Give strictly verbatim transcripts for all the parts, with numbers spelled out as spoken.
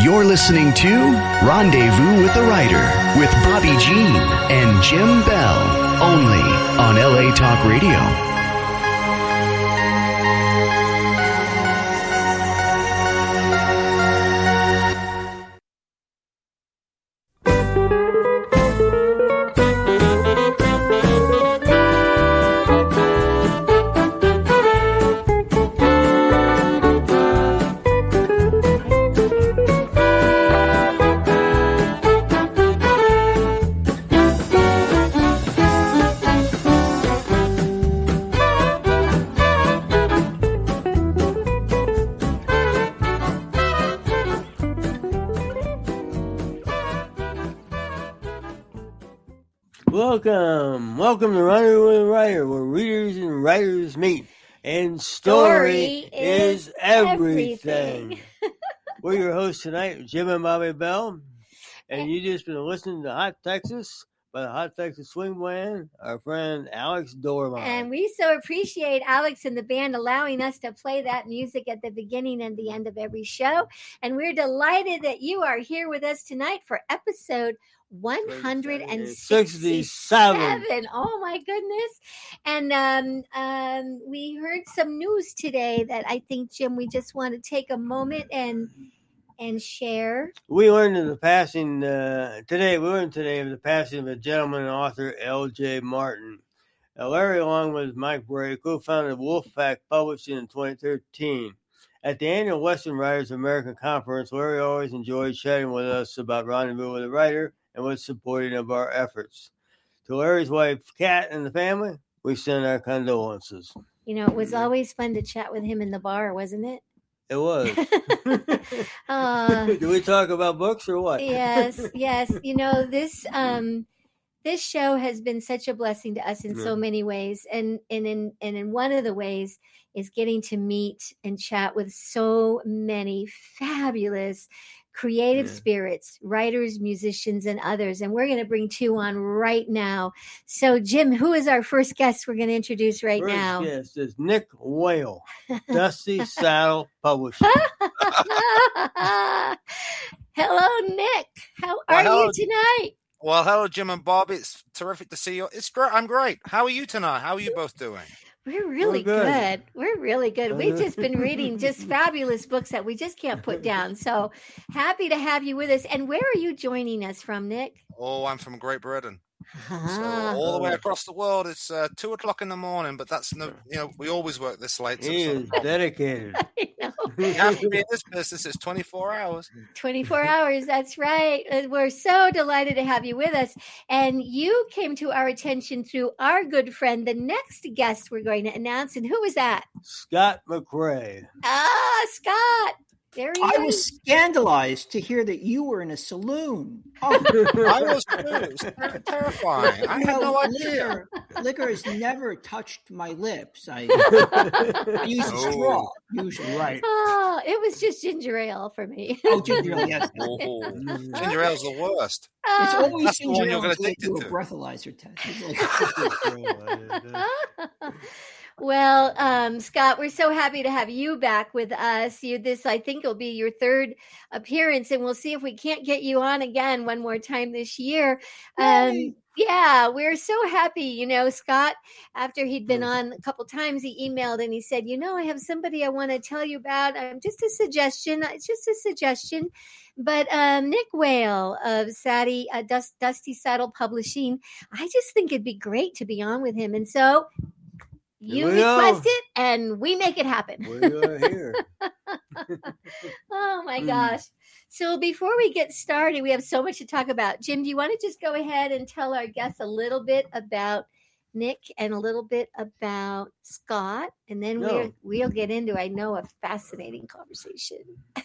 You're listening to Rendezvous with the Writer with Bobby Jean and Jim Bell, only on L A Talk Radio. Welcome, welcome to Rendezvous with the Writer, where readers and writers meet, and story, story is, is everything. everything. We're your hosts tonight, Jim and Bobby Bell, and you just been listening to Hot Texas by the Hot Texas Swing Band, our friend Alex Dorman. And we so appreciate Alex and the band allowing us to play that music at the beginning and the end of every show. And we're delighted that you are here with us tonight for episode one hundred sixty-seven. Oh my goodness. And um, um, we heard some news today that I think, Jim, we just want to take a moment and and share. We learned of the passing uh, today. We learned today of the passing of a gentleman and author, L J Martin. Now, Larry, along with Mike Bray, co-founded Wolfpack Publishing in twenty thirteen. At the annual Western Writers American Conference, Larry always enjoyed chatting with us about Rendezvous with the Writer and was supporting of our efforts. To Larry's wife, Kat, and the family, we send our condolences. You know, it was always fun to chat with him in the bar, wasn't it? It was. uh, Do we talk about books or what? Yes, yes. You know, this um, this show has been such a blessing to us in yeah. so many ways, and and in and in one of the ways is getting to meet and chat with so many fabulous creative yeah. spirits, writers, musicians, and others. And we're going to bring two on right now. So, Jim, who is our first guest we're going to introduce right first now? Yes, is Nick Whale, Dusty Saddle Publishing. Hello, Nick. How are well, hello. you tonight? Well, hello, Jim and Bob. It's terrific to see you. It's great. I'm great. How are you tonight? How are you both doing? We're really We're good. good. We're really good. We've just been reading just fabulous books that we just can't put down. So happy to have you with us. And where are you joining us from, Nick? Oh, I'm from Great Britain. Ah. So all the way across the world, it's uh, two o'clock in the morning, but that's no, you know, we always work this late. So he is dedicated. I know. You have to be in this business. It's twenty-four hours. twenty-four hours. That's right. We're so delighted to have you with us. And you came to our attention through our good friend, the next guest we're going to announce. And who was that? Scott McRae. Ah, Scott. There he I is. was scandalized to hear that you were in a saloon. Oh, I was too. It was terrifying. I had no idea. Liquor, liquor has never touched my lips. I, I use a straw, usually. Right. Oh, it was just ginger ale for me. Oh, ginger ale, yes. Oh, ginger ale's the worst. It's always That's the ginger one ale you're until they addicted do a to. breathalyzer test. It's like, Well, um, Scott, we're so happy to have you back with us. You, this, I think, will be your third appearance, and we'll see if we can't get you on again one more time this year. Um, yeah, we're so happy. You know, Scott, after he'd been on a couple times, he emailed and he said, you know, I have somebody I want to tell you about. Um, just a suggestion. It's just a suggestion. But um, Nick Whale of Sadie, uh, Dust, Dusty Saddle Publishing, I just think it'd be great to be on with him. And so you request it, and we make it happen. We are here. Oh, my gosh. So before we get started, we have so much to talk about. Jim, do you want to just go ahead and tell our guests a little bit about Nick and a little bit about Scott? And then no. we'll, we'll get into, I know, a fascinating conversation.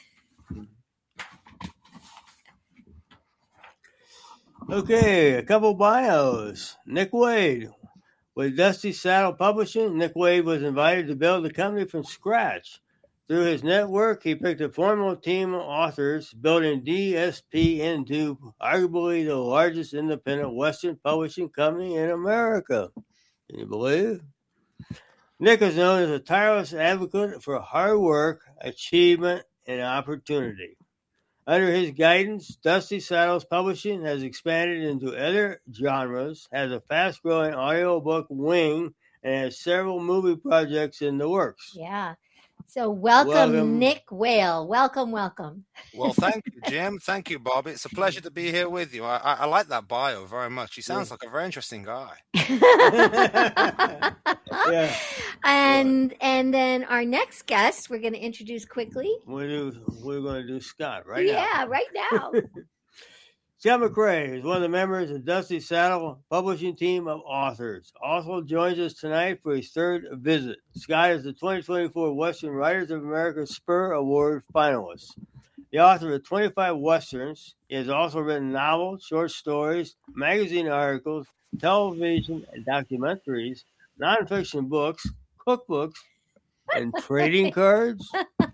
Okay, a couple bios. Nick Wade. With Dusty Saddle Publishing, Nick Wade was invited to build the company from scratch. Through his network, he picked a formidable team of authors, building D S P into arguably the largest independent Western publishing company in America. Can you believe? Nick is known as a tireless advocate for hard work, achievement, and opportunity. Under his guidance, Dusty Saddles Publishing has expanded into other genres, has a fast-growing audiobook wing, and has several movie projects in the works. Yeah. So welcome, Welcome. Nick Whale. Welcome, welcome. Well, thank you, Jim. Thank you, Bob. It's a pleasure to be here with you. I, I, I like that bio very much. He sounds like a very interesting guy. Yeah. And and then our next guest, we're going to introduce quickly. We're, do, we're going to do Scott right now. yeah, right now. Scott McCrae is one of the members of Dusty Saddle Publishing team of authors. Also joins us tonight for his third visit. Scott is the twenty twenty-four Western Writers of America Spur Award finalist. The author of twenty-five Westerns. He has also written novels, short stories, magazine articles, television and documentaries, nonfiction books, cookbooks, and trading cards.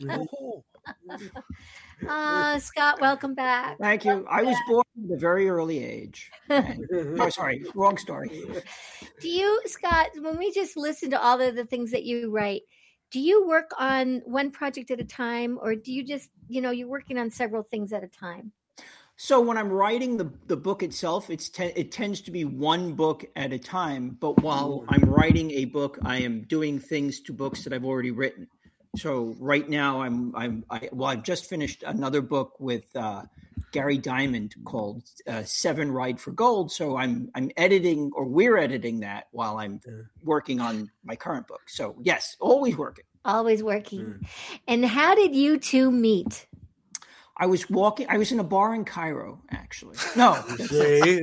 Uh, Scott, welcome back. Thank you. I was born at a very early age. And, oh, sorry, wrong story. Do you, Scott, when we just listen to all of the things that you write, do you work on one project at a time, or do you just, you know, you're working on several things at a time? So when I'm writing the, the book itself, it's te- it tends to be one book at a time. But while I'm writing a book, I am doing things to books that I've already written. So right now, I'm I'm I, well, I've just finished another book with uh, Gary Diamond called uh, Seven Ride for Gold. So I'm I'm editing, or we're editing that while I'm working on my current book. So yes, always working. Always working. Mm. And how did you two meet? I was walking. I was in a bar in Cairo, actually. No, See?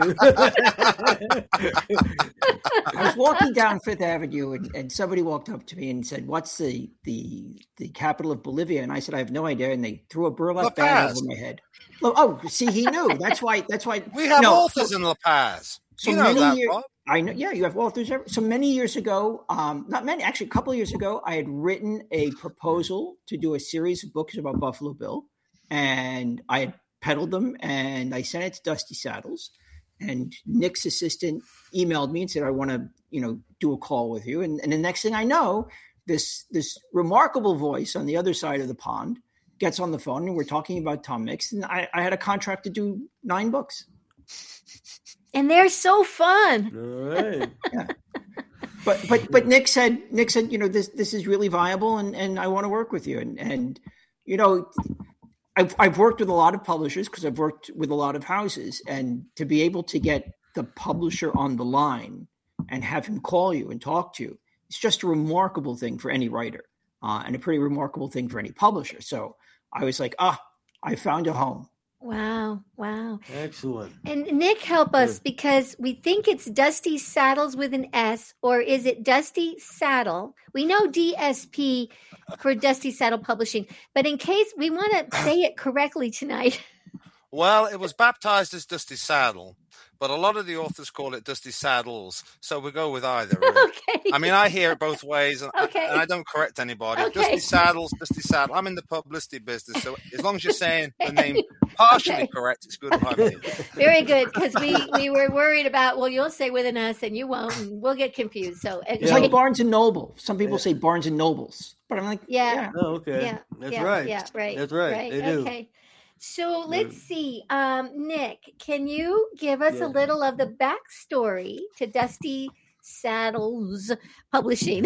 I was walking down Fifth Avenue, and, and somebody walked up to me and said, "What's the the the capital of Bolivia?" And I said, "I have no idea." And they threw a burlap bag over my head. Oh, oh, see, he knew. That's why. That's why we have no, authors so, in La Paz. So you know many that, years. Bob. I know. Yeah, you have authors. So many years ago, um, not many, actually, a couple of years ago, I had written a proposal to do a series of books about Buffalo Bill. And I had peddled them, and I sent it to Dusty Saddles. And Nick's assistant emailed me and said, "I want to, you know, do a call with you." And, and the next thing I know, this this remarkable voice on the other side of the pond gets on the phone, and we're talking about Tom Mix. And I, I had a contract to do nine books. And they're so fun. All right. Yeah. But but but Nick said Nick said, you know, this this is really viable, and, and I want to work with you. And and you know. I've, I've worked with a lot of publishers because I've worked with a lot of houses, and to be able to get the publisher on the line and have him call you and talk to you, it's just a remarkable thing for any writer uh, and a pretty remarkable thing for any publisher. So I was like, ah, I found a home. Wow. Wow. Excellent. And Nick, help us, because we think it's Dusty Saddles with an S, or is it Dusty Saddle? We know D S P for Dusty Saddle Publishing, but in case we want to say it correctly tonight. Well, it was baptized as Dusty Saddle, but a lot of the authors call it Dusty Saddles, so we go with either. Really. Okay. I mean, I hear it both ways, and, Okay. and I don't correct anybody. Okay. Dusty Saddles, Dusty Saddle. I'm in the publicity business, so as long as you're saying the name partially Okay. correct, it's good by me. Very good, because we, we were worried about, well, you'll say with an S and you won't, and we'll get confused. So It's Yeah. like Barnes and Noble. Some people Yeah. say Barnes and Nobles, but I'm like, Yeah. yeah. Oh, okay. Yeah, That's yeah, right. Yeah, right. That's right. Right. They do. Okay. So let's see. Um, Nick, can you give us Yeah. a little of the backstory to Dusty Saddles Publishing?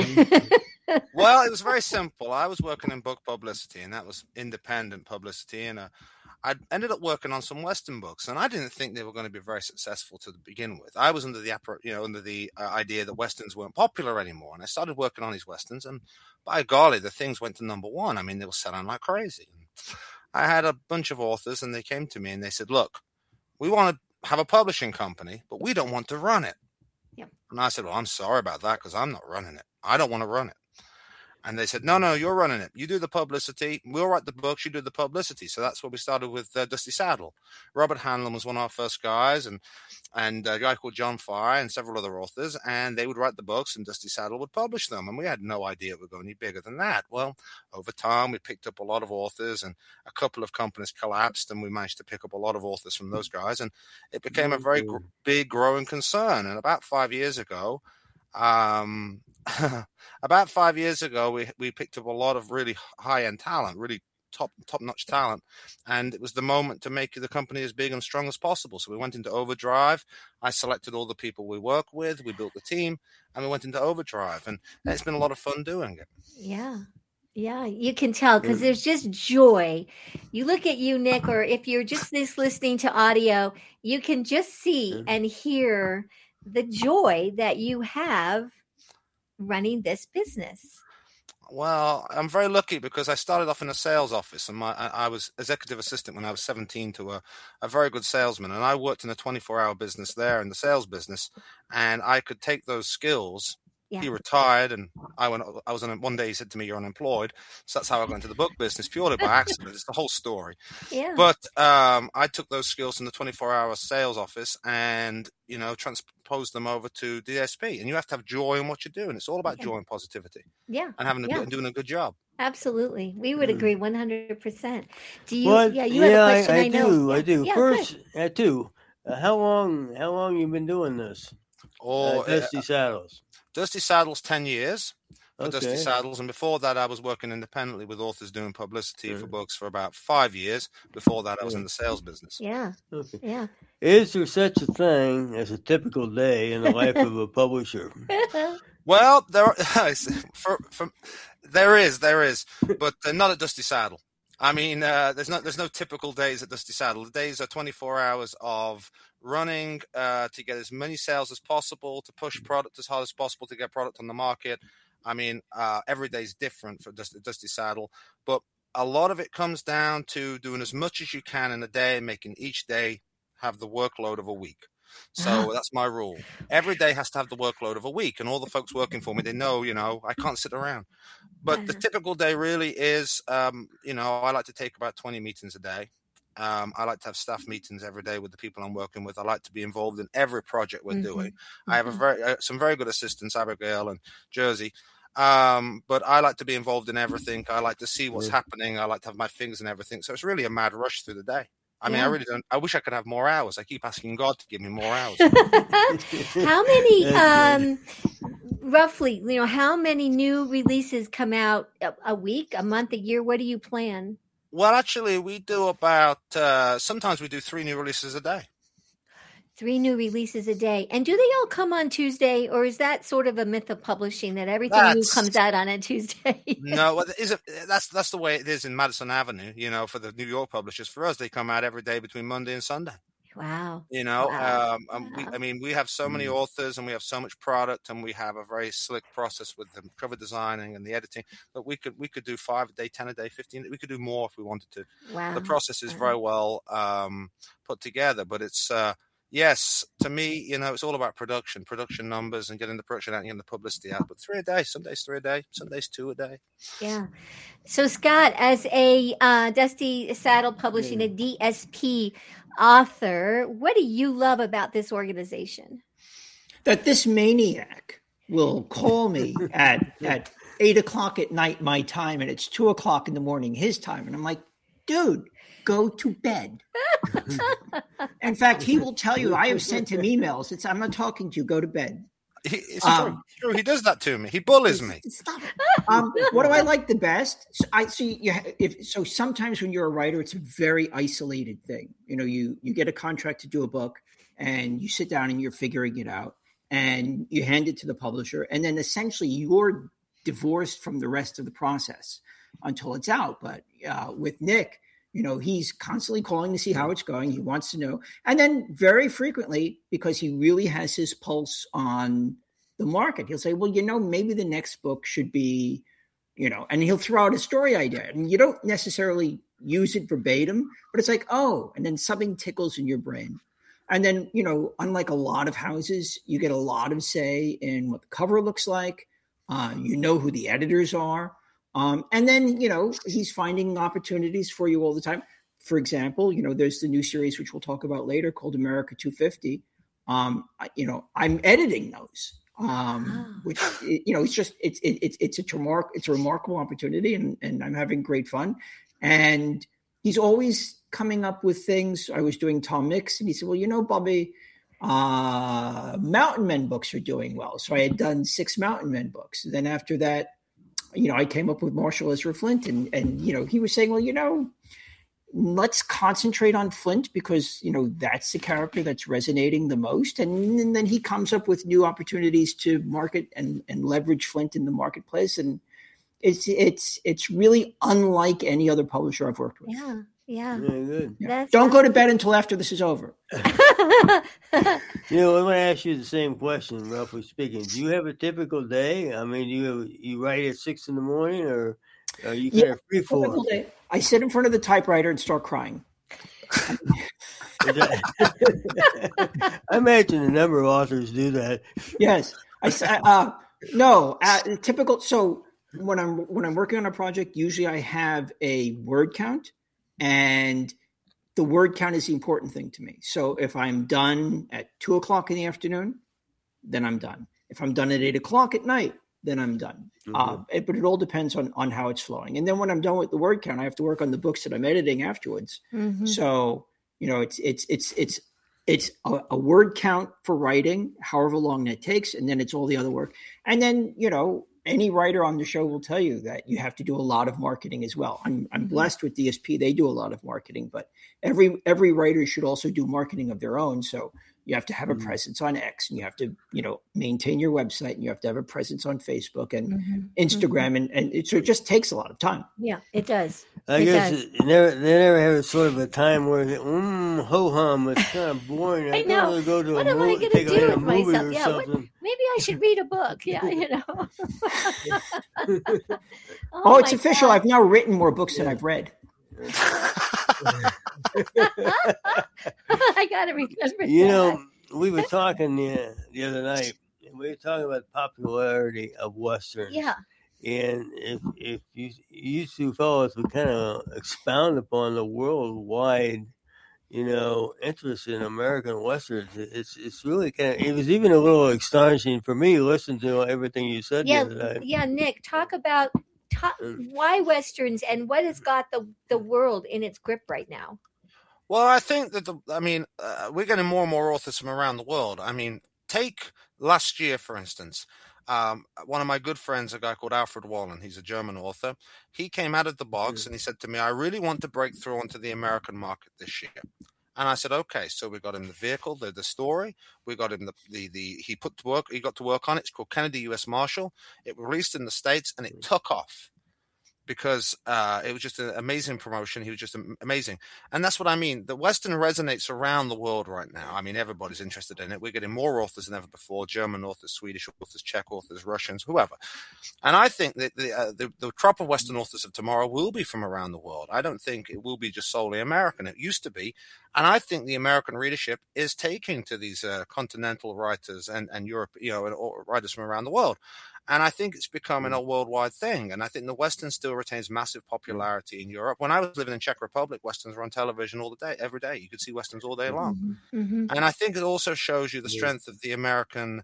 Well, it was very simple. I was working in book publicity, and that was independent publicity, and uh, I ended up working on some Western books, and I didn't think they were going to be very successful to begin with. I was under the you know under the uh, idea that Westerns weren't popular anymore, and I started working on these Westerns, and by golly, the things went to number one. I mean, they were selling like crazy. I had a bunch of authors, and they came to me and they said, "Look, we want to have a publishing company, but we don't want to run it." Yep. And I said, "Well, I'm sorry about that, because I'm not running it. I don't want to run it." And they said, no, no, you're running it. You do the publicity. We'll write the books. You do the publicity. So that's where we started with uh, Dusty Saddle. Robert Hanlon was one of our first guys, and and a guy called John Fry and several other authors. And they would write the books, and Dusty Saddle would publish them. And we had no idea it would go any bigger than that. Well, over time, we picked up a lot of authors, and a couple of companies collapsed, and we managed to pick up a lot of authors from those guys. And it became a very gr- big growing concern. And about five years ago, um, about five years ago, we we picked up a lot of really high-end talent, really top top notch talent, and it was the moment to make the company as big and strong as possible. So we went into overdrive. I selected all the people we work with. We built the team, and we went into overdrive, and it's been a lot of fun doing it. Yeah. Yeah, you can tell because there's just joy. You look at you, Nick, or if you're just this listening to audio, you can just see and hear the joy that you have running this business. Well, I'm very lucky because I started off in a sales office, and my I, I was executive assistant when I was seventeen to a, a very good salesman, and I worked in a twenty-four hour business there in the sales business, and I could take those skills. Yeah. He retired, and I went. I was on. One day he said to me, "You're unemployed." So that's how I got into the book business, purely by accident. It's the whole story. Yeah. But um, I took those skills from the twenty-four hour sales office, and you know, transposed them over to D S P. And you have to have joy in what you're doing. It's all about yeah. joy and positivity. Yeah. And having a yeah. good, and doing a good job. Absolutely, we would agree one hundred percent. Do you? Well, yeah, you yeah, have a question. I, I, I know. do. Yeah. I do. Yeah, First, good. I do. Uh, how long? How long you been doing this? Oh, uh, Dusty uh, Saddles. Dusty Saddles, ten years for okay. Dusty Saddles. And before that, I was working independently with authors doing publicity mm. for books for about five years. Before that, I was in the sales business. Yeah. Okay. Yeah. Is there such a thing as a typical day in the life of a publisher? Well, there, for, for, there is, there is, but uh, not at Dusty Saddle. I mean, uh, there's no there's no typical days at Dusty Saddle. The days are twenty-four hours of running uh, to get as many sales as possible, to push product as hard as possible, to get product on the market. I mean, uh, every day is different for Dusty, Dusty Saddle, but a lot of it comes down to doing as much as you can in a day, making each day have the workload of a week. So that's my rule. Every day has to have the workload of a week, and all the folks working for me, they know, you know, I can't sit around. But the typical day really is, um, you know, I like to take about twenty meetings a day. Um, I like to have staff meetings every day with the people I'm working with. I like to be involved in every project we're mm-hmm. doing. Mm-hmm. I have a very uh, some very good assistants, Abigail and Jersey. Um, but I like to be involved in everything. I like to see what's yeah. happening. I like to have my fingers in everything. So it's really a mad rush through the day. I mean, yeah. I really don't. I wish I could have more hours. I keep asking God to give me more hours. How many, um, roughly, you know, how many new releases come out a, a week, a month, a year? What do you plan? Well, actually, we do about, uh, sometimes we do three new releases a day. Three new releases a day. And do they all come on Tuesday, or is that sort of a myth of publishing that everything that's, new comes out on a Tuesday? No, well, is it, that's that's the way it is in Madison Avenue, you know, for the New York publishers. For us, they come out every day between Monday and Sunday. Wow. You know, wow. Um, um, wow. We, I mean, we have so many authors and we have so much product, and we have a very slick process with the cover designing and the editing. But we could we could do five a day, ten a day, fifteen. We could do more if we wanted to. Wow. The process is wow. very well um, put together, but it's uh, yes, to me, you know, it's all about production, production numbers, and getting the production out and getting the publicity out. But three a day, some days three a day, some days two a day. Yeah. So Scott, as a uh, Dusty Saddle Publishing, a D S P author, what do you love about this organization? That this maniac will call me at at eight o'clock at night my time, and it's two o'clock in the morning his time, and I'm like, dude, go to bed. In fact, he will tell you, I have sent him emails. It's, I'm not talking to you. Go to bed. He, it's um, true. He does that to me. He bullies me. Stop it. Um, what do I like the best? So I see. You if so, sometimes when you're a writer, it's a very isolated thing. You know, you you get a contract to do a book, and you sit down and you're figuring it out, and you hand it to the publisher, and then essentially you're divorced from the rest of the process until it's out. But uh, with Nick, you know, he's constantly calling to see how it's going. He wants to know. And then very frequently, because he really has his pulse on the market, he'll say, well, you know, maybe the next book should be, you know, and he'll throw out a story idea. And you don't necessarily use it verbatim, but it's like, oh, and then something tickles in your brain. And then, you know, unlike a lot of houses, you get a lot of say in what the cover looks like. Uh, you know who the editors are. Um, and then, you know, he's finding opportunities for you all the time. For example, you know, there's the new series, which we'll talk about later, called America two fifty. Um, I, you know, I'm editing those, um, which, you know, it's just, it's, it, it's, it's a remark, it's a remarkable opportunity, and, and I'm having great fun. And he's always coming up with things. I was doing Tom Mix, and he said, well, you know, Bobby, uh, Mountain Men books are doing well. So I had done six Mountain Men books. Then after that, you know, I came up with Marshall Ezra Flint, and and you know, he was saying, well, you know, let's concentrate on Flint because, you know, that's the character that's resonating the most. And, and then he comes up with new opportunities to market and, and leverage Flint in the marketplace. And it's, it's, it's really unlike any other publisher I've worked with. Yeah. Yeah. Very good. Yeah. Don't go to bed until after this is over. You know, I'm going to ask you the same question, roughly speaking. Do you have a typical day? I mean, you you write at six in the morning, or are you kind Yeah, of free for? I sit in front of the typewriter and start crying. I imagine a number of authors do that. Yes, I uh, no uh, typical. So when I'm when I'm working on a project, usually I have a word count, and the word count is the important thing to me. So if I'm done at two o'clock in the afternoon, then I'm done. If I'm done at eight o'clock at night, then I'm done. Mm-hmm. Uh, it, but it all depends on, on how it's flowing. And then when I'm done with the word count, I have to work on the books that I'm editing afterwards. Mm-hmm. So, you know, it's, it's, it's, it's, it's a, a word count for writing, however long that takes. And then it's all the other work. And then, you know, any writer on the show will tell you that you have to do a lot of marketing as well. I'm, I'm blessed with D S P. They do a lot of marketing, but every, every writer should also do marketing of their own. So you have to have a mm-hmm. presence on X, and you have to, you know, maintain your website, and you have to have a presence on Facebook and mm-hmm. Instagram. Mm-hmm. And, and it, so it just takes a lot of time. Yeah, it does. I it guess does. It never, they never have sort of a time where, mm, ho-hum, it's kind of boring. I, I know. Really go to what a am movie, I going to do with myself? Yeah, what, something. maybe I should read a book. Yeah, you know. oh, oh, it's official. God. I've now written more books yeah. than I've read. I got to remember You that. know, we were talking the, the other night, and we were talking about the popularity of Westerns. Yeah. And if if you, you two fellows would kind of expound upon the worldwide, you know, interest in American Westerns, it's it's really kind of, it was even a little astonishing for me listening to everything you said yeah, the other night. Yeah, Nick, talk about talk, why Westerns and what has got the, the world in its grip right now. Well, I think that, the, I mean, uh, we're getting more and more authors from around the world. I mean, take last year, for instance. Um, one of my good friends, a guy called Alfred Wallen, he's a German author. He came out of the box and he said to me, I really want to break through onto the American market this year. And I said, okay. So we got him the vehicle, the, the story. We got him the, the, the, he put to work, he got to work on it. It's called Kennedy U S Marshal. It released in the States and it took off. Because uh, it was just an amazing promotion. He was just amazing. And that's what I mean. The Western resonates around the world right now. I mean, everybody's interested in it. We're getting more authors than ever before, German authors, Swedish authors, Czech authors, Russians, whoever. And I think that the, uh, the, the crop of Western authors of tomorrow will be from around the world. I don't think it will be just solely American. It used to be. And I think the American readership is taking to these uh, continental writers and, and Europe, you know, and, or writers from around the world. And I think it's becoming a worldwide thing. And I think the Western still retains massive popularity in Europe. When I was living in Czech Republic, Westerns were on television all the day, every day. You could see Westerns all day long. Mm-hmm. And I think it also shows you the strength of the American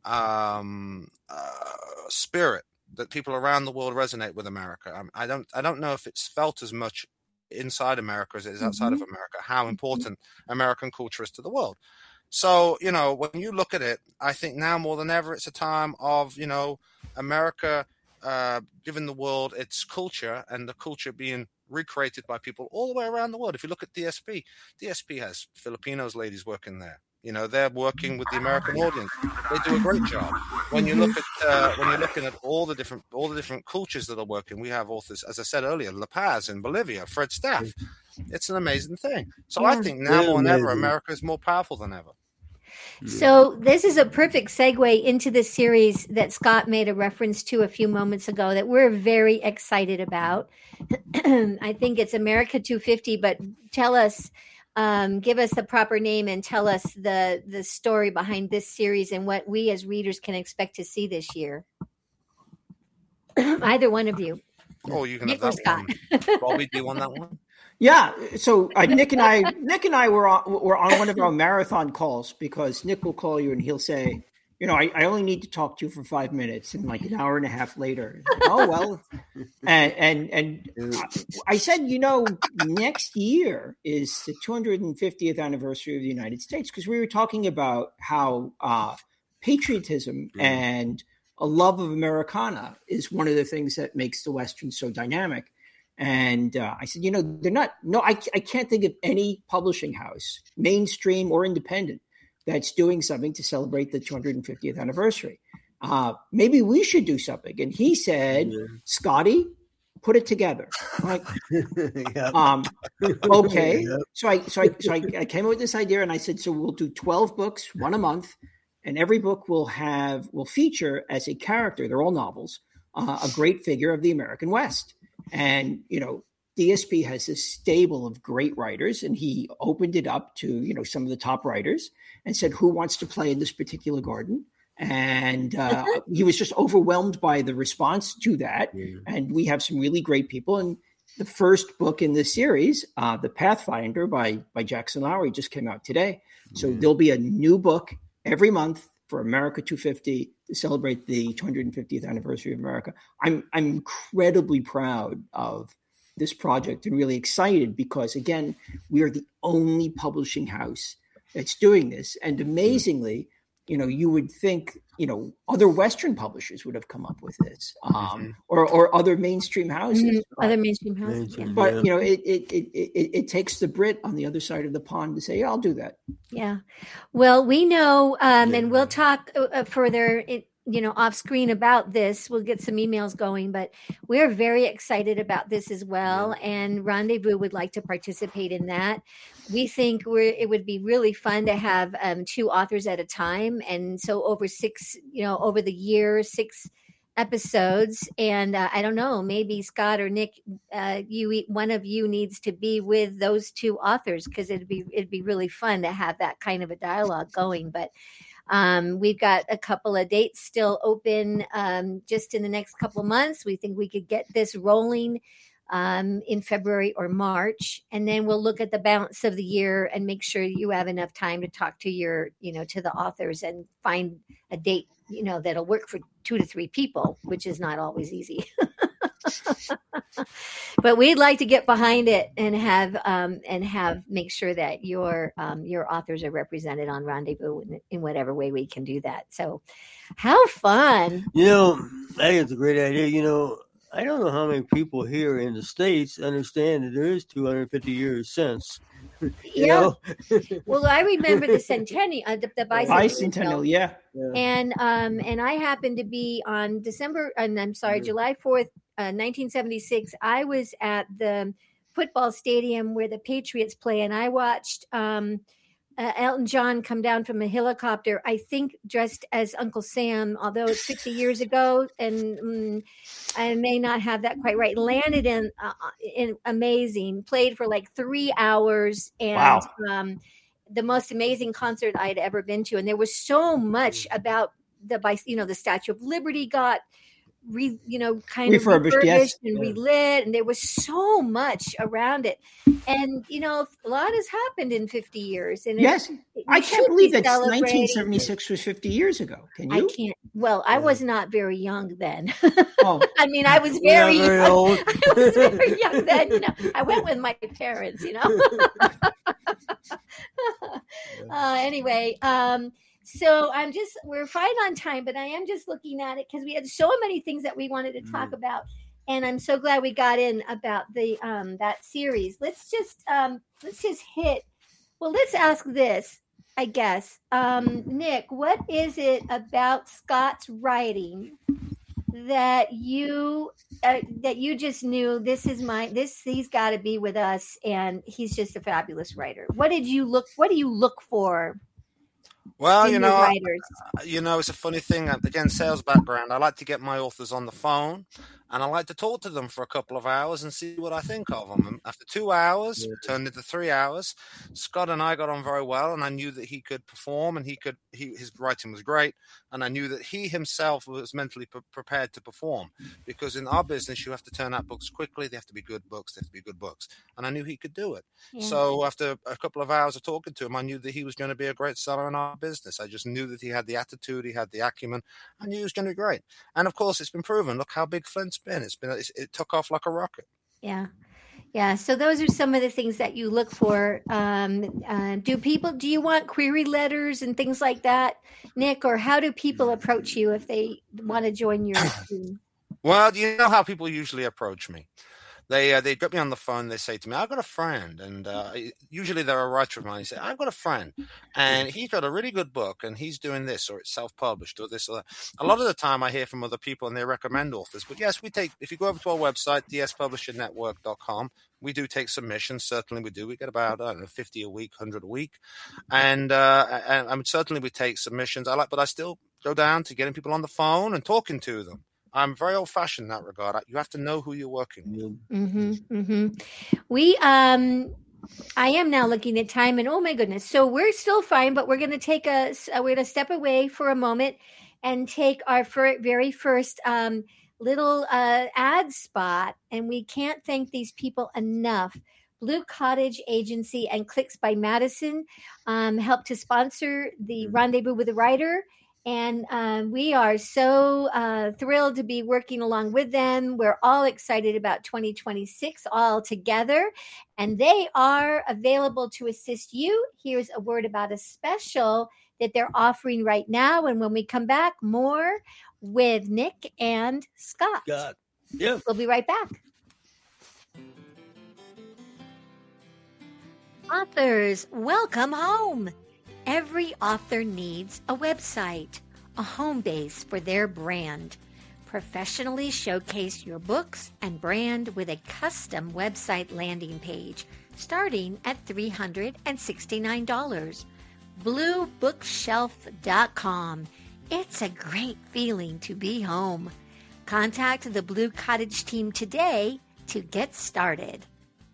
um, uh, spirit, that people around the world resonate with America. I, I don't, I don't know if it's felt as much inside America as it is outside mm-hmm. of America, how important American culture is to the world. So, you know, when you look at it, I think now more than ever, it's a time of, you know, America uh, giving the world its culture, and the culture being recreated by people all the way around the world. If you look at D S P, D S P has Filipinos ladies working there. You know, they're working with the American audience. They do a great job. When you look at uh, when you're looking at all the different all the different cultures that are working, we have authors, as I said earlier, La Paz in Bolivia, Fred Staff. It's an amazing thing. So yeah. I think now more than ever, America is more powerful than ever. So this is a perfect segue into the series that Scott made a reference to a few moments ago that we're very excited about. I think it's America two fifty, but tell us, um, give us the proper name and tell us the, the story behind this series and what we as readers can expect to see this year. Either one of you. Oh, you can Nick have that one. Bobby, do you want that one? Yeah, so uh, Nick and I, Nick and I were on, were on one of our marathon calls, because Nick will call you and he'll say, you know, I, I only need to talk to you for five minutes, and like an hour and a half later, oh well, and and and I said, you know, next year is the two hundred fiftieth anniversary of the United States, because we were talking about how uh, patriotism and a love of Americana is one of the things that makes the Western so dynamic. And uh, I said, you know, they're not, no, I, I can't think of any publishing house, mainstream or independent, that's doing something to celebrate the two hundred fiftieth anniversary. Uh, maybe we should do something. And he said, yeah. Scotty, put it together. I'm like, yep. um, okay. Yep. So I, so I, so I, I came up with this idea, and I said, so we'll do twelve books, one a month, and every book will have, will feature as a character, they're all novels, uh, a great figure of the American West. And, you know, D S P has this stable of great writers, and he opened it up to, you know, some of the top writers and said, who wants to play in this particular garden? And uh, he was just overwhelmed by the response to that. Yeah. And we have some really great people. And the first book in this series, uh, The Pathfinder by, by Jackson Lowery, just came out today. So yeah. there'll be a new book every month for America two fifty to celebrate the two hundred fiftieth anniversary of America. I'm I'm incredibly proud of this project and really excited because, again, we are the only publishing house that's doing this. And amazingly, you know, you would think, you know, other Western publishers would have come up with this, um, mm-hmm. or or other mainstream houses. Mm-hmm. Other mainstream houses, yeah. But you know, it it, it it it takes the Brit on the other side of the pond to say, yeah, I'll do that. Yeah, well, we know, um, yeah. and we'll talk uh, further, in, you know, off screen about this. We'll get some emails going, but we're very excited about this as well. Yeah. And Rendezvous would like to participate in that. We think we're, it would be really fun to have um, two authors at a time. And so over six, you know, over the year, six episodes. And uh, I don't know, maybe Scott or Nick, uh, you, one of you needs to be with those two authors, because it'd be, it'd be really fun to have that kind of a dialogue going. But um, we've got a couple of dates still open um, just in the next couple of months. We think we could get this rolling Um, in February or March, and then we'll look at the balance of the year and make sure you have enough time to talk to your, you know, to the authors and find a date, you know, that'll work for two to three people, which is not always easy. But we'd like to get behind it and have um, and have make sure that your um, your authors are represented on Rendezvous in, in whatever way we can do that. So, how fun! You know, I think it's a great idea. You know, I don't know how many people here in the States understand that there is two hundred fifty years since. You yeah. know? Well, I remember the centennial, uh, the, the bicentennial. Bicentennial, yeah. yeah. And um, and I happened to be on December, and I'm sorry, mm-hmm. July fourth, uh, nineteen seventy-six. I was at the football stadium where the Patriots play, and I watched um, Uh, Elton John come down from a helicopter, I think dressed as Uncle Sam, although it's fifty years ago, and um, I may not have that quite right. Landed in, uh, in amazing, played for like three hours, and wow. um, the most amazing concert I'd ever been to. And there was so much about the, you know, the Statue of Liberty got Re, you know, kind refurbished, of refurbished yes. and relit, and there was so much around it. And you know, a lot has happened in fifty years. And yes, it, it I can't believe that nineteen seventy-six was fifty years ago. Can you? I can't. Well, I was not very young then. Oh, I mean, I was very, very young. old. I was very young then. You know, I went with my parents. You know. uh, anyway. Um, So I'm just, we're fine on time, but I am just looking at it because we had so many things that we wanted to talk mm. about. And I'm so glad we got in about the, um, that series. Let's just, um, let's just hit, well, let's ask this, I guess. Um, Nick, what is it about Scott's writing that you, uh, that you just knew this is my, this, he's got to be with us, and he's just a fabulous writer. What did you look, what do you look for? Well, you know, I, you know, it's a funny thing. Again, sales background. I like to get my authors on the phone, and I like to talk to them for a couple of hours and see what I think of them. And after two hours, yeah. turned into three hours, Scott and I got on very well, and I knew that he could perform, and he could. He, his writing was great, and I knew that he himself was mentally pre- prepared to perform. Because in our business, you have to turn out books quickly. They have to be good books. They have to be good books, and I knew he could do it. Yeah. So after a couple of hours of talking to him, I knew that he was going to be a great seller in our business. I just knew that he had the attitude, he had the acumen. I knew he was going to be great. And of course, it's been proven. Look how big Flint's been. It's been it, it took off like a rocket. Yeah. Yeah, so those are some of the things that you look for. Um, uh, do people, do you want query letters and things like that, Nick, or how do people approach you if they want to join your team? Well, you know how people usually approach me. They uh, they get me on the phone. They say to me, "I've got a friend," and uh, usually they're a writer of mine. They say, "I've got a friend, and he's got a really good book, and he's doing this, or it's self-published, or this or that." A lot of the time, I hear from other people, and they recommend authors. But yes, we take. If you go over to our website, d s publisher network dot com, we do take submissions. Certainly, we do. We get about I don't know, fifty a week, one hundred a week, and uh, and, and certainly we take submissions. I like, but I still go down to getting people on the phone and talking to them. I'm very old-fashioned in that regard. You have to know who you're working with. Mm-hmm, mm-hmm. We, um, I am now looking at time, and oh my goodness, so we're still fine, but we're going to take a, we're going to step away for a moment and take our fir- very first um, little uh, ad spot, and we can't thank these people enough. Blue Cottage Agency and Clicks by Madison um, helped to sponsor the Rendezvous with a Writer. And um, we are so uh, thrilled to be working along with them. We're all excited about twenty twenty-six all together. And they are available to assist you. Here's a word about a special that they're offering right now. And when we come back, more with Nick and Scott. God. Yeah. We'll be right back. Authors, welcome home. Every author needs a website, a home base for their brand. Professionally showcase your books and brand with a custom website landing page starting at three hundred sixty-nine dollars. blue bookshelf dot com. It's a great feeling to be home. Contact the Blue Cottage team today to get started.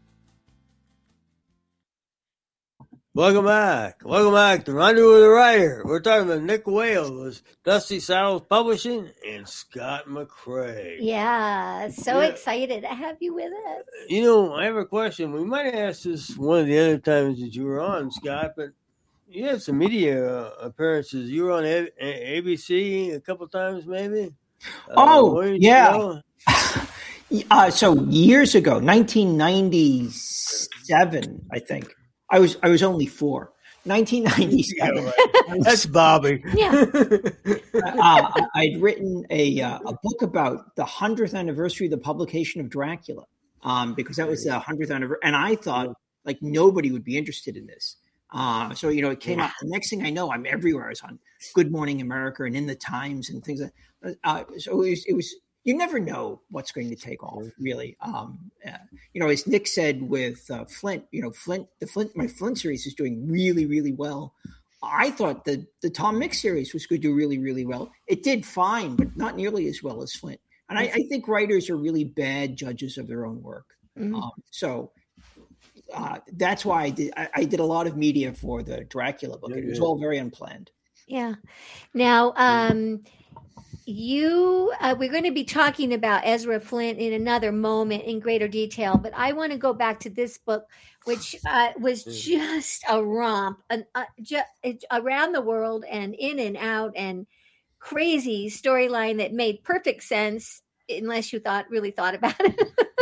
Welcome back. Welcome back to Rendezvous with a Writer. We're talking about Nick Wales, Dusty Saddles Publishing, and Scott McCrae. Yeah, so Yeah. excited to have you with us. You know, I have a question. We might have asked this one of the other times that you were on, Scott, but you had some media uh, appearances. You were on A- A- ABC a couple times, maybe? Oh, uh, yeah. uh, so years ago, nineteen ninety-seven, I think. I was I was only four. nineteen ninety-seven. Yeah, right. That's Bobby. Yeah. uh, I'd written a uh, a book about the hundredth anniversary of the publication of Dracula, um, because that was the hundredth anniversary, and I thought like nobody would be interested in this. Uh, so you know, it came out. The next thing I know, I'm everywhere. I was on Good Morning America and in the Times and things like that. Uh, so it was, it was. You never know what's going to take off, really. Um, uh, you know, as Nick said with uh, Flint, you know, Flint, the Flint, my Flint series is doing really, really well. I thought the the Tom Mix series was going to do really, really well. It did fine, but not nearly as well as Flint. And I, I think writers are really bad judges of their own work. Mm-hmm. Um, so uh, that's why I did. I, I did a lot of media for the Dracula book. Yeah, it was yeah. all very unplanned. Yeah. Now. Um, You, uh, we're going to be talking about Ezra Flint in another moment in greater detail, but I want to go back to this book, which uh, was just a romp, an, uh, ju- around the world and in and out, and crazy storyline that made perfect sense unless you thought really thought about it.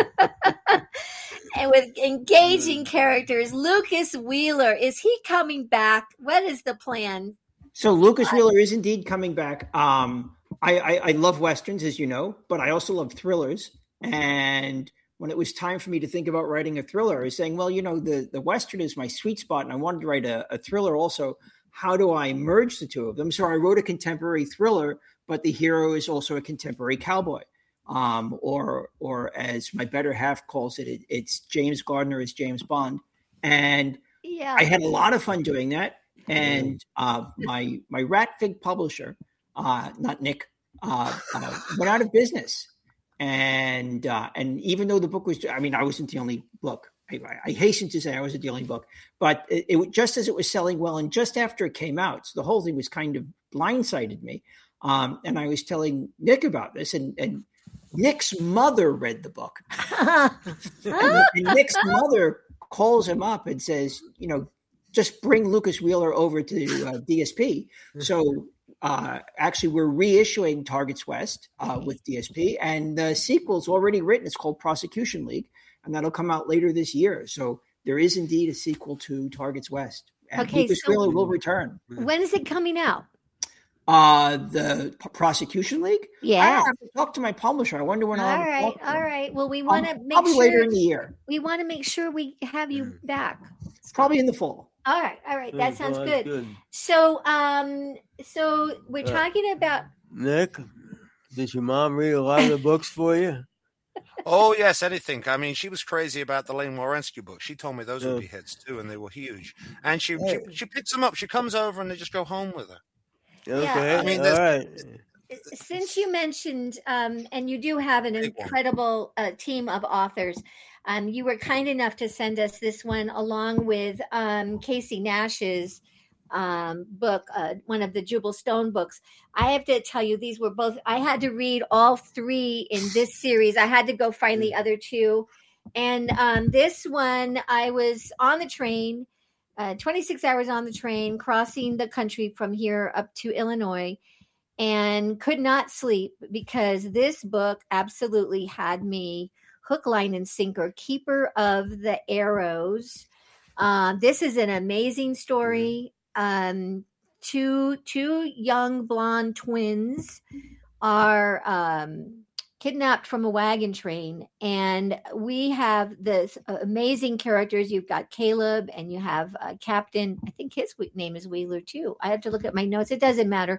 And with engaging characters, Lucas Wheeler, is he coming back? What is the plan? So Lucas Wheeler is indeed coming back. Um, I, I, I love Westerns, as you know, but I also love thrillers. And when it was time for me to think about writing a thriller, I was saying, well, you know, the, the Western is my sweet spot, and I wanted to write a, a thriller also. How do I merge the two of them? So I wrote a contemporary thriller, but the hero is also a contemporary cowboy. Um, or, or as my better half calls it, it it's James Gardner as James Bond. And yeah. I had a lot of fun doing that. And uh, my my Ratfig publisher, uh, not Nick, uh, uh, went out of business. And uh, and even though the book was, I mean, I wasn't the only book. I, I hasten to say I wasn't the only book. But it, it just as it was selling well, and just after it came out, so the whole thing was kind of blindsided me. Um, and I was telling Nick about this, and, and Nick's mother read the book. and, and Nick's mother calls him up and says, you know, just bring Lucas Wheeler over to uh, D S P. So uh, actually, we're reissuing Targets West uh, with D S P, and the sequel's already written. It's called Prosecution League, and that'll come out later this year. So there is indeed a sequel to Targets West. And Okay, Lucas so- Grilla will return. When is it coming out? Uh, the P- Prosecution League? I Yeah. have to talk to my publisher. I wonder when All I'll have to right. talk to All them. right. Well, we Um, want to make Probably sure later in the year. we want to make sure we have you back. Probably in the fall. All right. All right. That Mm, sounds well, good. that's So, um, so we're Uh, talking about. Nick, did your mom read a lot of the books for you? Oh, yes, anything. I mean, she was crazy about the Lane Warensky book. She told me those Yeah. would be hits, too, and they were huge. And she, Hey. she she picks them up. She comes over, and they just go home with her. Okay, I mean, all there's- right. Since you mentioned, um, and you do have an Big one. incredible uh, team of authors, um, you were kind enough to send us this one along with um, Casey Nash's um, book, uh, one of the Jubal Stone books. I have to tell you, these were both, I had to read all three in this series. I had to go find the other two. And um, this one, I was on the train, uh, twenty-six hours on the train, crossing the country from here up to Illinois, and could not sleep because this book absolutely had me hook, line, and sinker. Keeper of the Arrows. Uh, this is an amazing story. Um, two two young blonde twins are um, kidnapped from a wagon train, and we have this amazing characters. You've got Caleb, and you have uh, Captain. I think his name is Wheeler too. I have to look at my notes. It doesn't matter.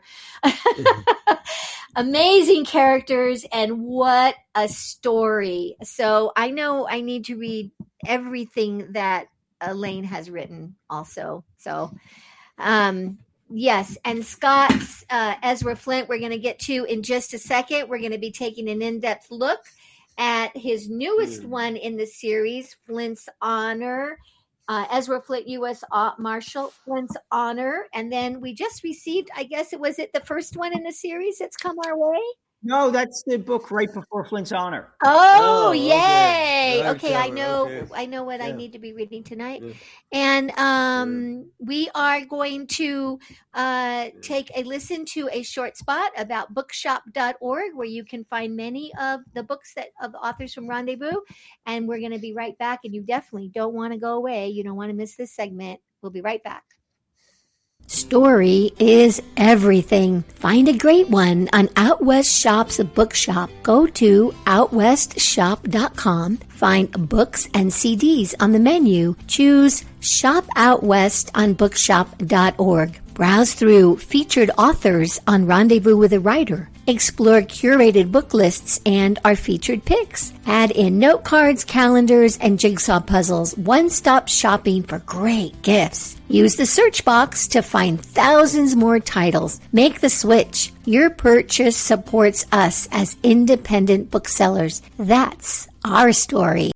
Amazing characters, and what a story. So I know I need to read everything that Elaine has written also. So um yes, and Scott's uh, Ezra Flint we're going to get to in just a second. We're going to be taking an in-depth look at his newest Mm. one in the series, Flint's Honor. Uh, Ezra Flint, U S Marshal, Flint's Honor. And then we just received, I guess it was it the first one in the series that's come our way? No, that's the book right before Flint's Honor. Oh, Oh, okay. yay. Right, Okay, I Summer, know okay. I know what I Yeah. need to be reading tonight. Yeah. And um we are going to uh take a listen to a short spot about bookshop dot org where you can find many of the books that of the authors from Rendezvous, and we're going to be right back, and you definitely don't want to go away. You don't want to miss this segment. We'll be right back. Story is everything. Find a great one on Out West Shop's bookshop. Go to out west shop dot com. Find books and C Ds on the menu. Choose Shop Out West on bookshop dot org. Browse through featured authors on Rendezvous with a Writer. Explore curated book lists and our featured picks. Add in note cards, calendars, and jigsaw puzzles. One-stop shopping for great gifts. Use the search box to find thousands more titles. Make the switch. Your purchase supports us as independent booksellers. That's our story.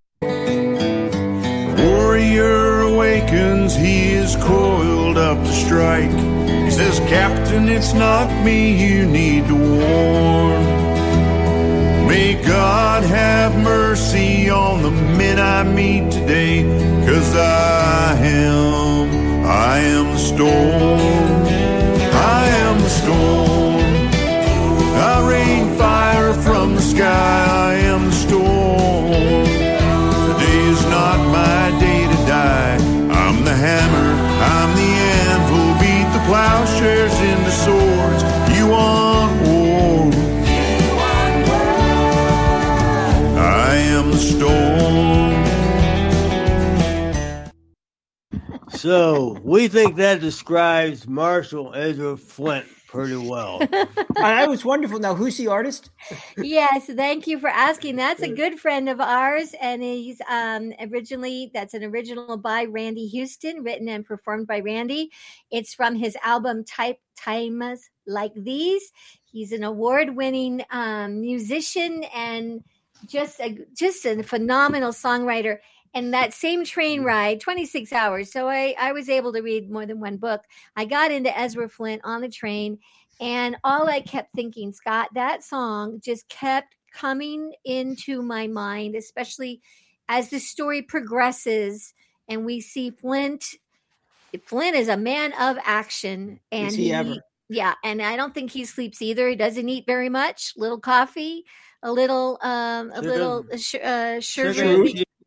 Warrior awakens, he is coiled up to strike. He says, Captain, it's not me you need to warn. May God have mercy on the men I meet today, 'cause I am, I am the storm. I am the storm. I rain fire from the sky. I am the storm. Today is not my day to die. I'm the hammer, I'm the anvil. Beat the plowshares into swords. You want war. I am the storm. So we think that describes Marshal Ezra Flint pretty well. That was wonderful. Now, who's the artist? Yes, thank you for asking. That's a good friend of ours, and he's um, originally that's an original by Randy Houston, written and performed by Randy. It's from his album Type Times Like These. He's an award-winning um, musician and just a just a phenomenal songwriter. And that same train ride, twenty-six hours. So I, I was able to read more than one book. I got into Ezra Flint on the train, and all I kept thinking, Scott, that song just kept coming into my mind, especially as the story progresses and we see Flint. Flint is a man of action. And Is he ever? Yeah, and I don't think he sleeps either. He doesn't eat very much. Little coffee, a little, um, a Sugar. little uh, sh- uh, sugar. Sugar.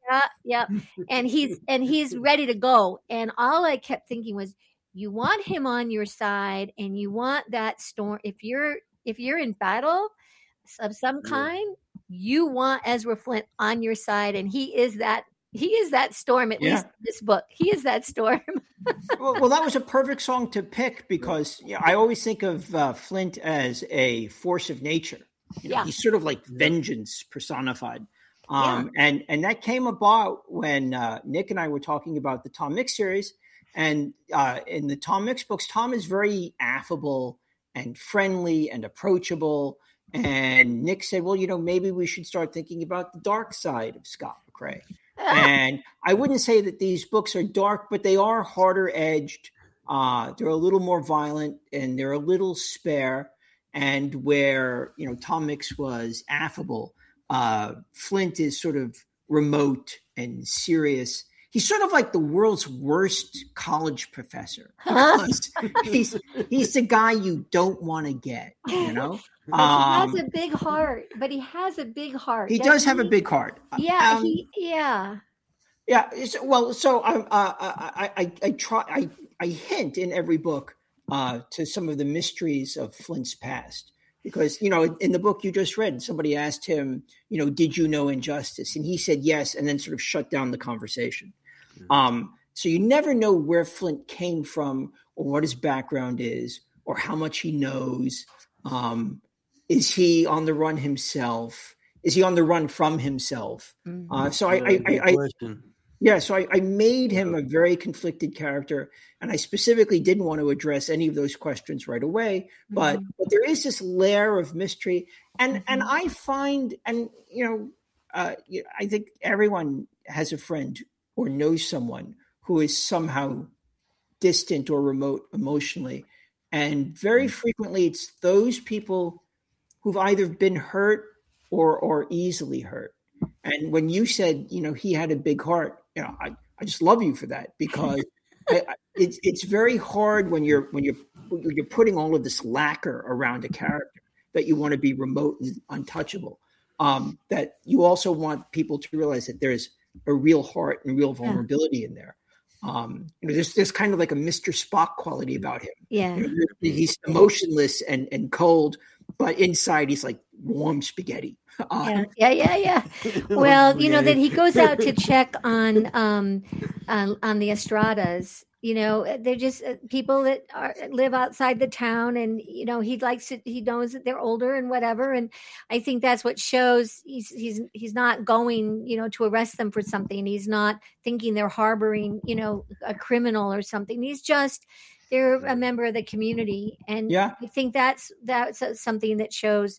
Yeah, yeah. And he's and he's ready to go. And all I kept thinking was, you want him on your side, and you want that storm. If you're if you're in battle of some kind, you want Ezra Flint on your side, and he is that. He is that storm. At Yeah. least in this book, he is that storm. well, well, that was a perfect song to pick because you know, I always think of uh, Flint as a force of nature. You know, Yeah. he's sort of like vengeance personified. Um, and, and that came about when uh, Nick and I were talking about the Tom Mix series. And uh, in the Tom Mix books, Tom is very affable and friendly and approachable. And Nick said, well, you know, maybe we should start thinking about the dark side of Scott McCrae. And I wouldn't say that these books are dark, but they are harder edged. Uh, they're a little more violent and they're a little spare. And where, you know, Tom Mix was affable, uh, Flint is sort of remote and serious. He's sort of like the world's worst college professor. Because he's he's the guy you don't want to get, you know? But Um, he has a big heart. But he has a big heart. he doesn't does have a he? big heart. Yeah, Um, he yeah. Yeah. it's- Well, so um, uh, I, I, I try, I, I hint in every book uh, to some of the mysteries of Flint's past, because, you know, in the book you just read, somebody asked him, you know, did you know Injustice? And he said yes, and then sort of shut down the conversation. Um, so you never know where Flint came from or what his background is or how much he knows. Um, is he on the run himself? Is he on the run from himself? Uh, so I, I, I, Good I question. yeah, so I, I made him a very conflicted character, and I specifically didn't want to address any of those questions right away. But, Mhm. but there is this layer of mystery, and Mhm. and I find, and you know, uh, you- I think everyone has a friend or knows someone who is somehow distant or remote emotionally, and very frequently it's those people who've either been hurt or or easily hurt. And when you said, you know, he had a big heart, you know, I, I just love you for that because I, I- it's it's very hard when you're when you're when you're putting all of this lacquer around a character that you want to be remote and untouchable. Um, that you also want people to realize that there's a real heart and real vulnerability in there. Um, you know, there's there's kind of like a Mister Spock quality about him. Yeah. You know, he's emotionless and and cold, but inside he's like warm spaghetti. Uh, Yeah, yeah, yeah, yeah. Well, you know that he goes out to check on um on, on the Estradas. You know, they're just uh, people that are live outside the town, and you know he likes it. He knows that they're older and whatever, and I think that's what shows he's he's he's not going, you know, to arrest them for something. He's not thinking they're harboring, you know, a criminal or something. He's just they're a member of the community, and Yeah. I think that's that's something that shows.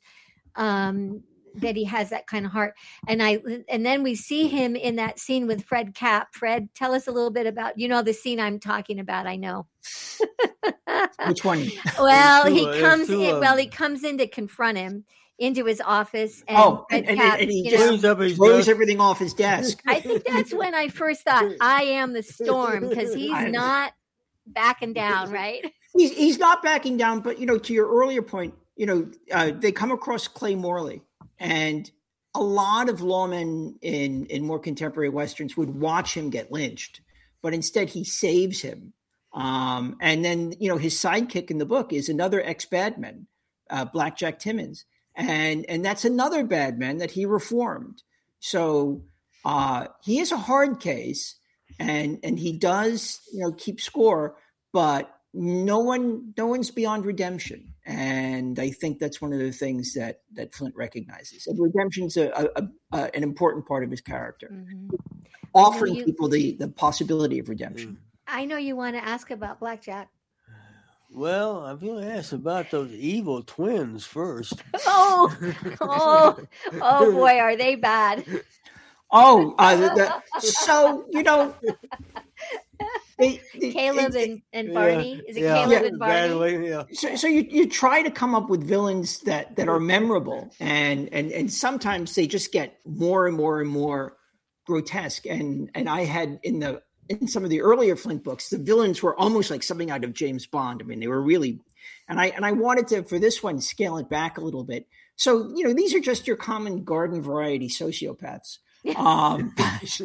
Um, that he has that kind of heart. And I and then we see him in that scene with Fred Kapp. Fred, tell us a little bit about, you know, the scene I'm talking about, I know. which one? Well, There's he two- there's comes two in, of well, them. he comes in to confront him into his office, and Oh, Fred and- and- Kapp, and he you just- know, Brings up his Throws dust. everything off his desk. I think that's when I first thought I am the storm, because he's I- not backing down, right? He's he's not backing down, but you know, to your earlier point, you know, uh, they come across Clay Morley, and a lot of lawmen in in more contemporary westerns would watch him get lynched, but instead he saves him. Um, and then you know his sidekick in the book is another ex badman, uh, Blackjack Timmons, and and that's another bad man that he reformed. So uh, he is a hard case, and and he does you know keep score, but no one no one's beyond redemption. And I think that's one of the things that that Flint recognizes. And redemption's a, a, a, a, an important part of his character, Mhm. offering you- people the, the possibility of redemption. I know you want to ask about Blackjack. Well, I'm going to ask about those evil twins first. Oh, oh, oh boy, are they bad? Oh, uh, the, the, so you know, they, they, Caleb it- and, and Barney. Is it yeah. Caleb Yeah. and Barney? Badly, yeah. so, so you, you try to come up with villains that, that are memorable, and, and and sometimes they just get more and more and more grotesque. And and I had in the in some of the earlier Flint books, the villains were almost like something out of James Bond. I mean, they were really, and I and I wanted to for this one scale it back a little bit. So you know, these are just your common garden variety sociopaths. Um,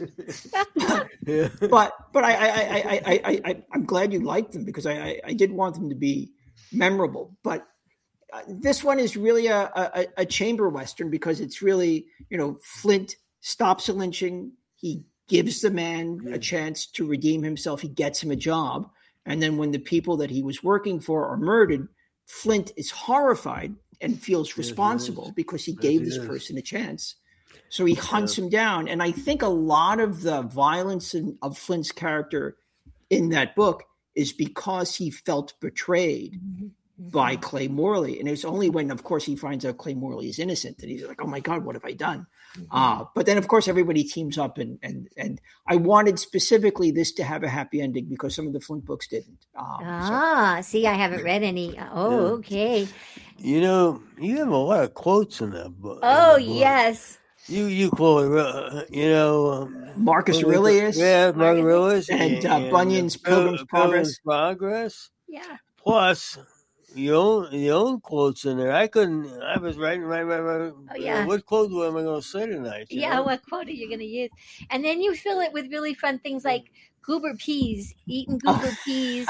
but but I I, I, I, I, I'm glad you liked them because I, I, I did want them to be memorable. But uh, this one is really a, a, a chamber Western because it's really, you know, Flint stops a lynching. He gives the man a chance to redeem himself. He gets him a job. And then when the people that he was working for are murdered, Flint is horrified and feels responsible yes, because he gave yes, this person a chance. So he hunts yeah. him down. And I think a lot of the violence in, of Flint's character in that book is because he felt betrayed mm-hmm. by Clay Morley. And it's only when, of course, he finds out Clay Morley is innocent that he's like, oh, my God, what have I done? Mm-hmm. Uh, but then, of course, everybody teams up. And, and, and I wanted specifically this to have a happy ending because some of the Flint books didn't. Um, ah, so. See, I haven't read any. Oh, yeah. Okay. You know, you have a lot of quotes in that book. Oh, book. yes. You you quote, uh, you know, um, Marcus Aurelius, yeah, Marcus Aurelius, and, uh, and Bunyan's uh, Pilgrim's Progress. Progress. Yeah. Plus, your own your own quotes in there. I couldn't. I was writing, writing, writing. Oh, yeah. What quote am I going to say tonight? Yeah. know? What quote are you going to use? And then you fill it with really fun things like goober peas, eating goober peas,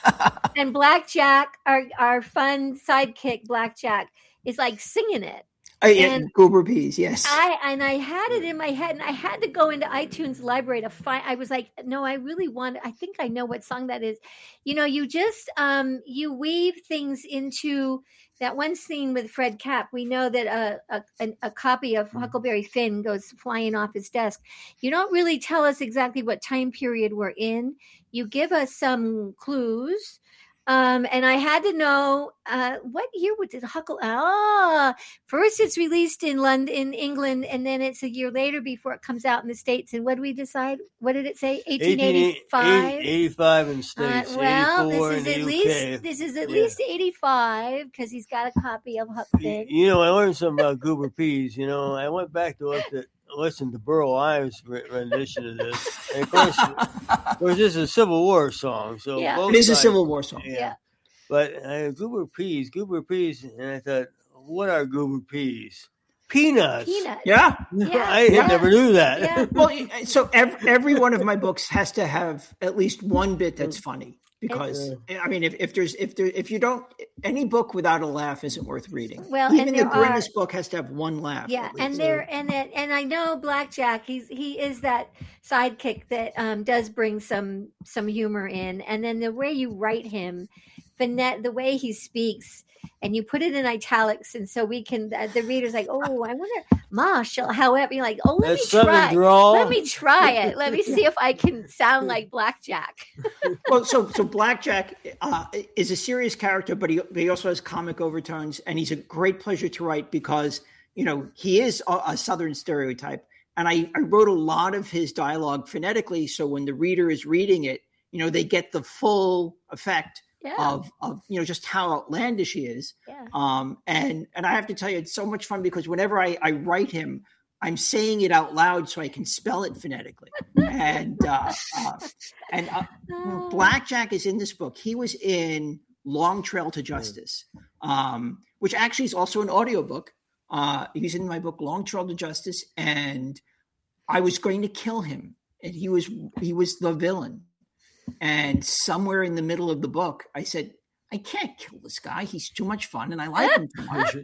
and Blackjack. Our our fun sidekick, Blackjack, is like singing it. Oh, yeah, goober peas, yes. I and I had it in my head, and I had to go into iTunes library to find. I was like, no, I really want. I think I know what song that is. You know, you just um, you weave things into that one scene with Fred Kapp. We know that a a, a, a copy of Huckleberry Finn goes flying off his desk. You don't really tell us exactly what time period we're in. You give us some clues. Um, and I had to know uh, what year did Huckle? Ah, first it's released in London, in England, and then it's a year later before it comes out in the States. And what did we decide? What did it say? eighteen eighty-five. eighty-five in States. Uh, well, this is at U K. least this is at yeah. least eighty-five because he's got a copy of Huck Finn. You know, I learned something about goober peas. You know, I went back to look at. Listen to Burl Ives' rendition of this. And of course, of course, this is a Civil War song. So yeah. It is a Civil War song. Yeah. yeah. But uh, goober peas, goober peas. And I thought, what are goober peas? Peanuts. Peanuts. Yeah. yeah. I yeah. never knew that. Yeah. Well, so every, every one of my books has to have at least one bit that's funny. Because I mean, if, if there's if there if you don't any book without a laugh isn't worth reading. Well, even and the there grimmest are, book has to have one laugh. Yeah, and there and that and I know Blackjack. He's he is that sidekick that um, does bring some some humor in, and then the way you write him, finette the way he speaks. And you put it in italics, and so we can. Uh, the reader's like, "Oh, I wonder, Marshall." However, you're like, "Oh, let That's me try. draw. Let me try it. Let me see if I can sound like Blackjack." Well, so so Blackjack uh, is a serious character, but he he also has comic overtones, and he's a great pleasure to write because you know he is a, a Southern stereotype, and I, I wrote a lot of his dialogue phonetically, so when the reader is reading it, you know they get the full effect. Yeah. Of, of you know just how outlandish he is, yeah. um, and and I have to tell you, it's so much fun because whenever I, I write him, I'm saying it out loud so I can spell it phonetically. and uh, uh, and uh, oh. Blackjack is in this book. He was in Long Trail to Justice, um, which actually is also an audiobook. Uh, he's in my book Long Trail to Justice, and I was going to kill him, and he was he was the villain. And somewhere in the middle of the book, I said, I can't kill this guy. He's too much fun, and I like him too much.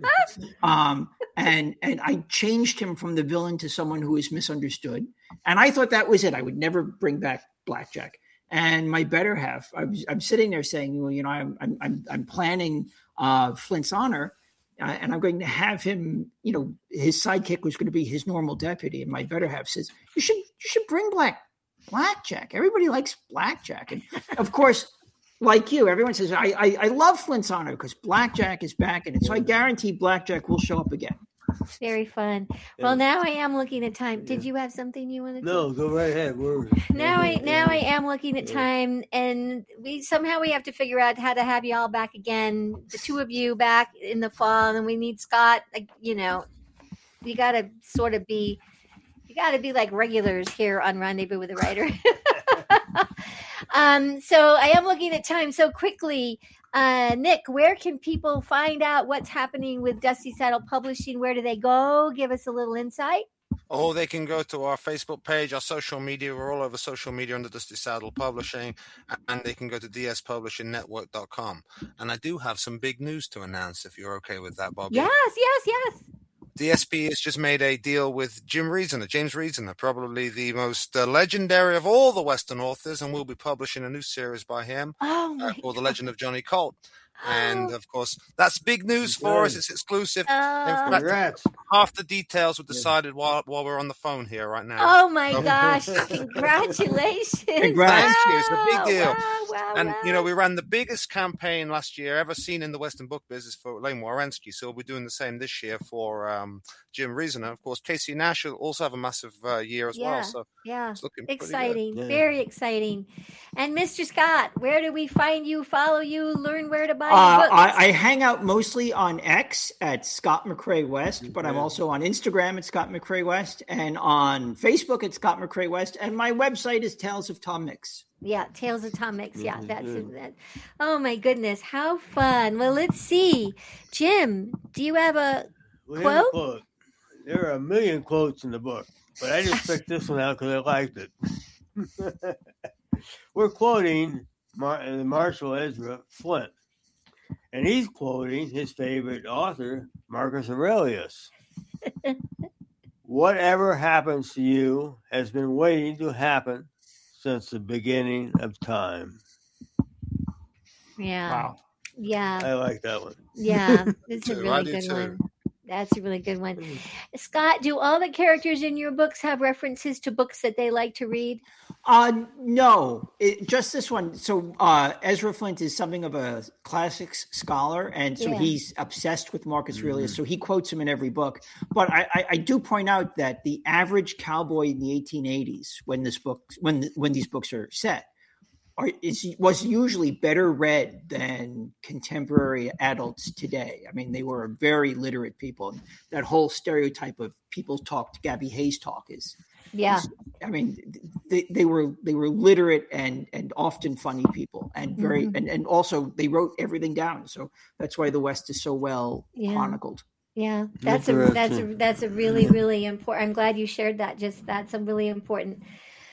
um, and and I changed him from the villain to someone who is misunderstood. And I thought that was it. I would never bring back Blackjack. And my better half, I was, I'm sitting there saying, well, you know, I'm I'm I'm planning uh, Flint's honor, uh, and I'm going to have him. You know, his sidekick was going to be his normal deputy. And my better half says, you should you should bring Black. Blackjack. Everybody likes Blackjack. And of course, like you, everyone says, I I, I love Flint's honor because Blackjack is back in it. So I guarantee Blackjack will show up again. Very fun. Well, now I am looking at time. Did you have something you wanted to? No, go right ahead. We're, now I now I am looking at time, and we somehow we have to figure out how to have you all back again. The two of you back in the fall, and we need Scott. Like, you know, we got to sort of be. You got to be like regulars here on Rendezvous with the Writer. um, so I am looking at time so quickly. Uh, Nick, where can people find out what's happening with Dusty Saddle Publishing? Where do they go? Give us a little insight. Or they can go to our Facebook page, our social media. We're all over social media under Dusty Saddle Publishing, and they can go to d s publishing network dot com. And I do have some big news to announce, if you're okay with that, Bobby. Yes, yes, yes. D S P has just made a deal with Jim Reasoner, James Reasoner, probably the most uh, legendary of all the Western authors, and we'll be publishing a new series by him Oh my uh, called The God. Legend of Johnny Colt. And, Oh. of course, that's big news for us. It's exclusive. In Oh. fact, Congrats. half the details were decided while while we're on the phone here right now. Oh my So- gosh! Congratulations! Congrats. Thank you. It's a big deal. Wow, wow, And, wow. you know, we ran the biggest campaign last year ever seen in the Western book business for Lane Warensky. So we'll be doing the same this year for um, Jim Reasoner. Of course, Casey Nash will also have a massive uh, year as Yeah. well. So yeah, it's looking pretty good. exciting, Yeah. very exciting. And Mister Scott, where do we find you? Follow you? Learn where to buy Uh, your books? I, I hang out mostly on X at Scott McCrae West, but I'm Yeah. also on Instagram at Scott McCrae West and on Facebook at Scott McCrae West. And my website is Tales of Tom Mix. Yeah, Tales of Tom Mix. Yeah, Mhm, that's good. that. Oh my goodness, how fun! Well, let's see, Jim. Do you have a We have a Quote? quote. There are a million quotes in the book, but I just picked this one out because I liked it. We're quoting Mar- uh, Marshall Ezra Flint, and he's quoting his favorite author, Marcus Aurelius. Whatever happens to you has been waiting to happen since the beginning of time. yeah? Wow. Yeah, I like that one. yeah. It's a Too, I really do good too. one. That's a really good one. Scott, do all the characters in your books have references to books that they like to read? Uh, no, it, just this one. So uh, Ezra Flint is something of a classics scholar, and so Yeah. he's obsessed with Marcus Aurelius. So he quotes him in every book. But I, I, I do point out that the average cowboy in the eighteen eighties, when this book, when when these books are set, are is was usually better read than contemporary adults today. I mean, they were very literate people. And that whole stereotype of people talk, Gabby Hayes talk, is. Yeah, I mean, they, they were they were literate and and often funny people, and very Mhm. and, and also they wrote everything down. So that's why the West is so well Yeah. chronicled. yeah. That's a that's a Interesting. that's a really really important. I'm glad you shared that. Just that's a really important.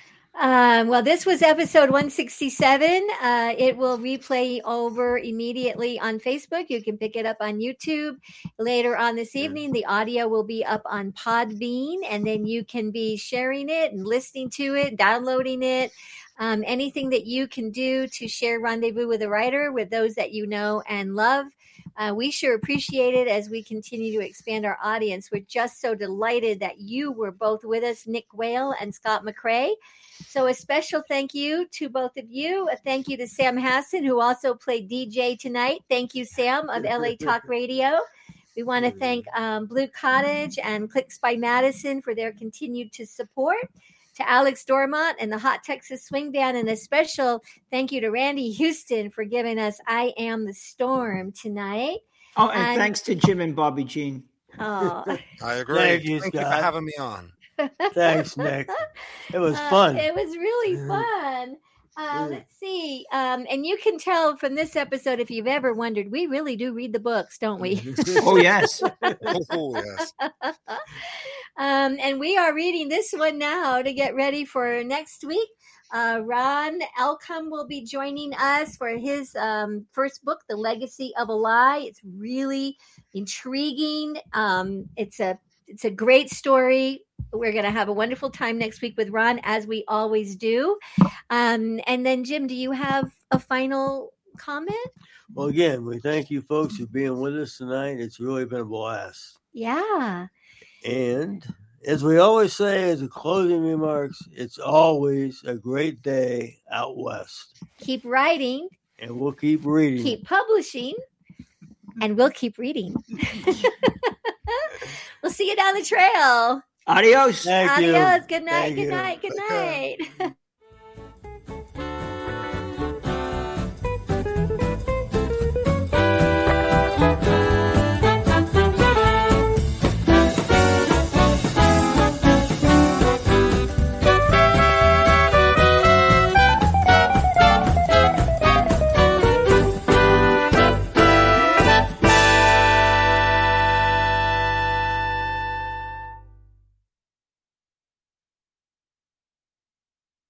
Um, well, this was episode one sixty-seven. Uh, it will replay over immediately on Facebook. You can pick it up on YouTube later on this evening. The audio will be up on Podbean, and then you can be sharing it and listening to it, downloading it. Um, anything that you can do to share Rendezvous with a Writer with those that you know and love. Uh, we sure appreciate it as we continue to expand our audience. We're just so delighted that you were both with us, Nick Whale and Scott McCrae. So a special thank you to both of you. A thank you to Sam Hassan, who also played D J tonight. Thank you, Sam, of L A Talk Radio. We want to thank um, Blue Cottage and Clicks by Madison for their continued to support. To Alex Dormont and the Hot Texas Swing Band, and a special thank you to Randy Houston for giving us I Am the Storm tonight. Oh, and, And- thanks to Jim and Bobby Jean. Oh, I agree. Thank you, Thank you for Scott. having me on. Thanks, Nick. It was Uh, fun. It was really fun. Uh, Mm. let's see. Um, and you can tell from this episode, if you've ever wondered, we really do read the books, don't we? Oh yes, Oh, yes. um, and we are reading this one now to get ready for next week. Uh, Ron Elcom will be joining us for his um, first book, The Legacy of a Lie. It's really intriguing. Um, it's a it's a great story. We're going to have a wonderful time next week with Ron, as we always do. Um, and then, Jim, do you have a final comment? Well, again, we thank you folks for being with us tonight. It's really been a blast. Yeah. And as we always say as a closing remarks, it's always a great day out west. Keep writing, And we'll keep reading. keep publishing, and we'll keep reading. We'll see you down the trail. adios. Thank you. Adios. Good night. Thank Good you. night. Good night.